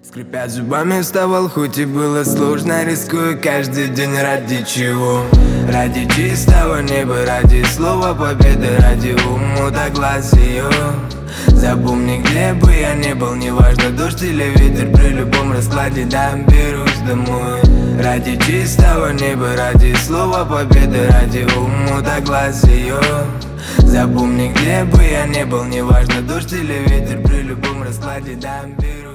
Скрипя зубами вставал, хоть и было сложно, рискую каждый день ради чего? Ради чистого неба, ради слова победы, ради умута глаз ее. Запомни, где бы я ни был, неважно дождь или ветер, при любом раскладе доберусь домой. Ради чистого неба, ради слова победы, ради умута глаз ее. Запомни, где бы я ни был, неважно дождь или ветер, при любом раскладе доберусь.